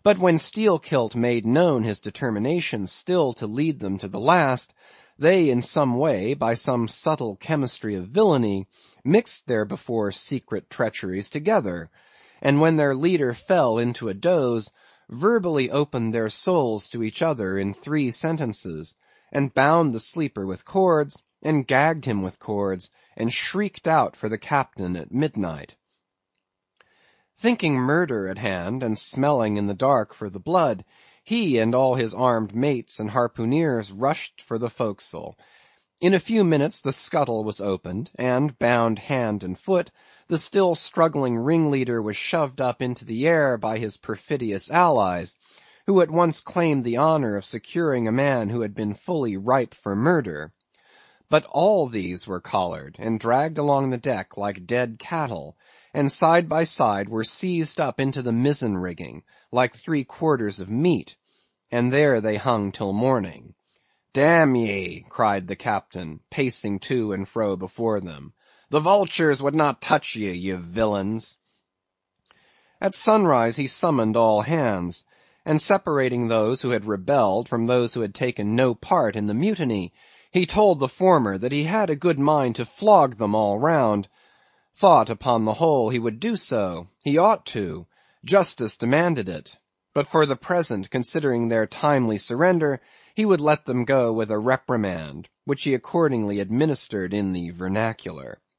But when Steelkilt made known his determination still to lead them to the last, they in some way, by some subtle chemistry of villainy, mixed their before secret treacheries together, and when their leader fell into a doze, verbally opened their souls to each other in 3 sentences, and bound the sleeper with cords, and gagged him with cords, and shrieked out for the captain at midnight. Thinking murder at hand, and smelling in the dark for the blood, he and all his armed mates and harpooneers rushed for the forecastle. In a few minutes the scuttle was opened, and bound hand and foot, the still struggling ringleader was shoved up into the air by his perfidious allies, who at once claimed the honor of securing a man who had been fully ripe for murder. But all these were collared, and dragged along the deck like dead cattle, and side by side were seized up into the mizzen rigging, like 3 quarters of meat, and there they hung till morning. "Damn ye!" cried the captain, pacing to and fro before them, "the vultures would not touch ye, ye villains!" At sunrise he summoned all hands, and separating those who had rebelled from those who had taken no part in the mutiny, he told the former that he had a good mind to flog them all round. Thought, upon the whole, he would do so; he ought to; justice demanded it; but for the present, considering their timely surrender, he would let them go with a reprimand, which he accordingly administered in the vernacular.